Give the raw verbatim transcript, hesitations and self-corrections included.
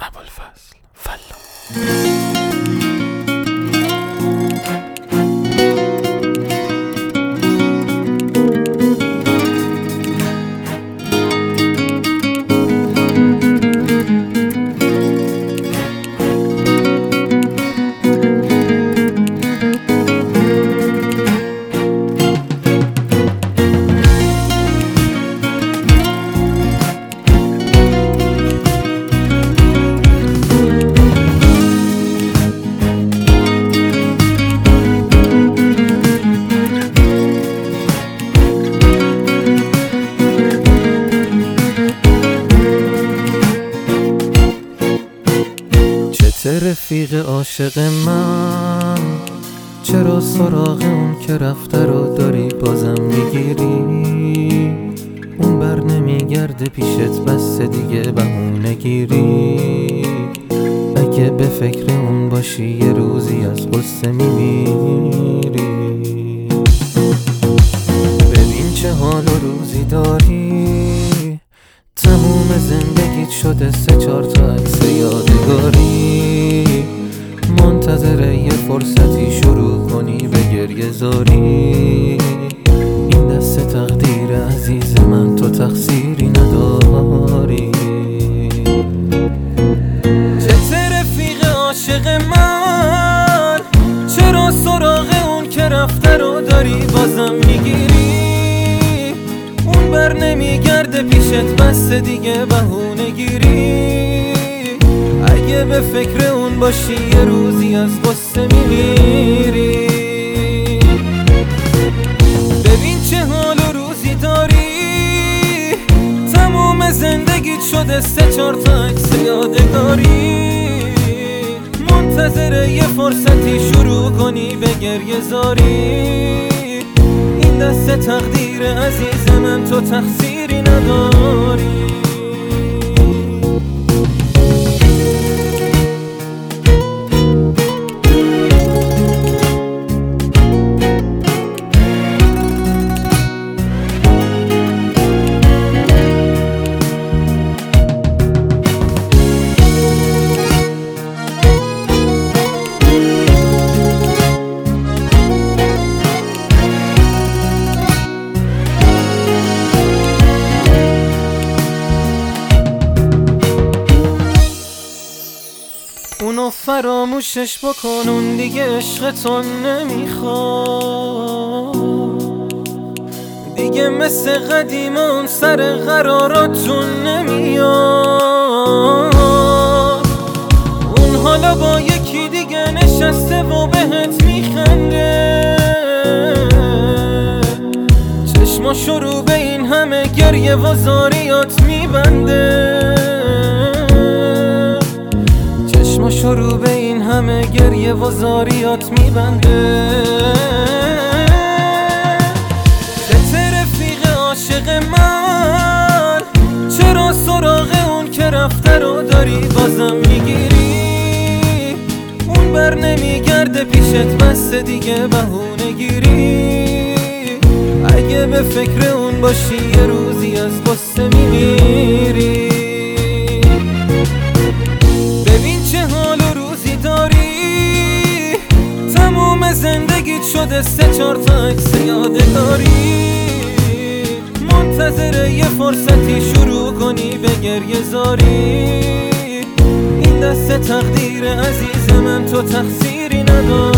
ابوالفضل فلا. رفیق عاشق من، چرا سراغ اون که رفته رو داری بازم میگیری؟ اون بر نمیگرده پیشت بس دیگه بهونه گیری. اگه به فکر اون باشی یه روزی از قصه میمیری. ببین چه حال و روزی داری، تموم زندگیت شده سه چهار تا عکس یادگاری. منتظر یه فرصتی شروع کنی به گریه زاری. این دست تقدیر عزیز من، تو تقصیری نداری. چه رفیق عاشق من، چرا سراغ اون که رفته رو داری بازم میگیری؟ اون بر نمیگرده پیشت بس دیگه بهونه گیری. اگه به فکر اون باشی یه روزی از قصه میمیری. ببین چه حال و روزی داری، تموم زندگیت شده سه چهار تا عکس یادگاری. منتظر یه فرصتی شروع کنی به گریه زاری. این دست تقدیر عزیز من، تو تقصیری نداری. اونو فراموشش بکن، اون دیگه عشقتون نمیخواد. دیگه مثل قدیمون سر قراراتون نمیاد. اون حالا با یکی دیگه نشسته و بهت میخنده. چشماشو رو به این همه گریه و زاریات میبنده. شروع به این همه گریه و زاریات میبنده. چه رفیق عاشق من، چرا سراغ اون که رفته رو داری بازم میگیری؟ اون بر نمیگرده پیشت بس دیگه بهونه گیری. اگه به فکر اون باشی یه روزی از قصه میمیری. زندگیت شده سه چهار تا عکس یادگاری. منتظر یه فرصتی شروع کنی به گریه زاری. این دست تقدیر عزیز من، تو تقصیری نداری.